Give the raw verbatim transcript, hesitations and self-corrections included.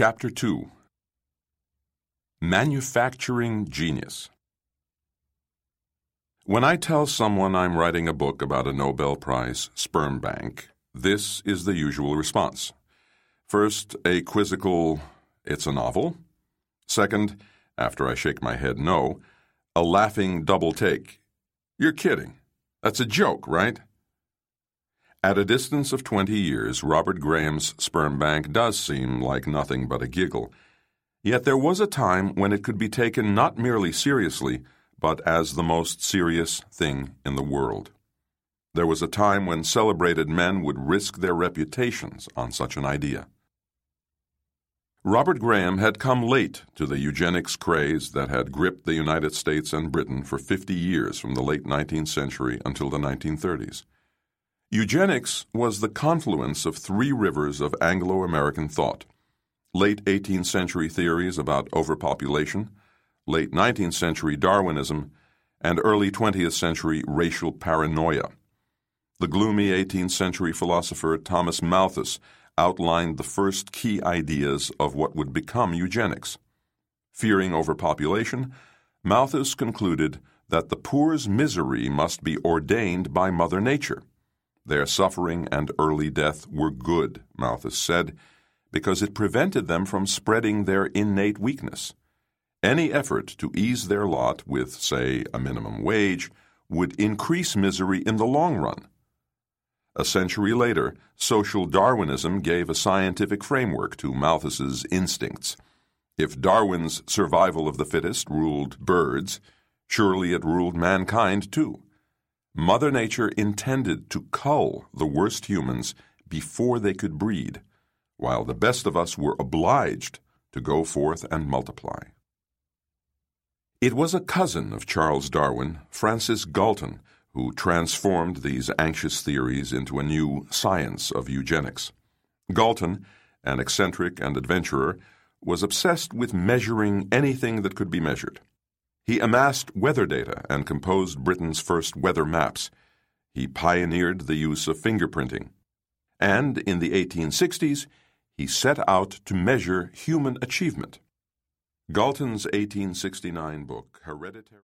Chapter two. Manufacturing Genius. When I tell someone I'm writing a book about a Nobel Prize sperm bank, this is the usual response. First, a quizzical, "It's a novel." Second, after I shake my head no, a laughing double take. "You're kidding. That's a joke, right?" At a distance of twenty years, Robert Graham's sperm bank does seem like nothing but a giggle. Yet there was a time when it could be taken not merely seriously, but as the most serious thing in the world. There was a time when celebrated men would risk their reputations on such an idea. Robert Graham had come late to the eugenics craze that had gripped the United States and Britain for fifty years from the late nineteenth century until the nineteen thirties. Eugenics was the confluence of three rivers of Anglo-American thought: late eighteenth century theories about overpopulation, late nineteenth century Darwinism, and early twentieth century racial paranoia. The gloomy eighteenth century philosopher Thomas Malthus outlined the first key ideas of what would become eugenics. Fearing overpopulation, Malthus concluded that the poor's misery must be ordained by Mother Nature. Their suffering and early death were good, Malthus said, because it prevented them from spreading their innate weakness. Any effort to ease their lot with, say, a minimum wage would increase misery in the long run. A century later, social Darwinism gave a scientific framework to Malthus's instincts. If Darwin's survival of the fittest ruled birds, surely it ruled mankind too. Mother Nature intended to cull the worst humans before they could breed, while the best of us were obliged to go forth and multiply. It was a cousin of Charles Darwin, Francis Galton, who transformed these anxious theories into a new science of eugenics. Galton, an eccentric and adventurer, was obsessed with measuring anything that could be measured. He amassed weather data and composed Britain's first weather maps. He pioneered the use of fingerprinting. And in the eighteen sixties, he set out to measure human achievement. Galton's eighteen sixty-nine book, Hereditary